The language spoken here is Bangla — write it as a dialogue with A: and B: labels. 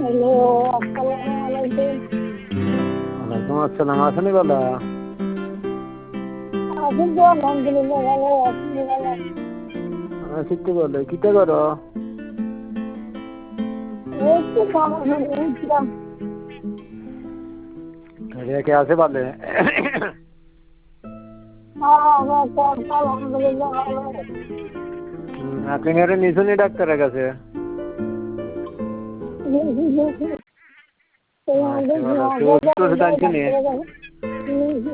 A: হ্যালো, আসসালামু আলাইকুম।
B: ওয়ালাইকুম আসসালাম। আসেনি বলো?
A: আছি তো আলহামদুলিল্লাহ ভালো, আপনি ভালো?
B: আছি তো বলো, কিটা করো?
A: এই তো খাওয়া দাওয়া উঠলাম।
B: কে আছে বলে?
A: আমার তো আলহামদুলিল্লাহ ভালো।
B: আপনি ঘরে নিশুনি ডাক্তারের কাছে?
A: দেখি দেখি
B: আচ্ছা ভালো, তো ওষুধ টষুধ আনছি নি?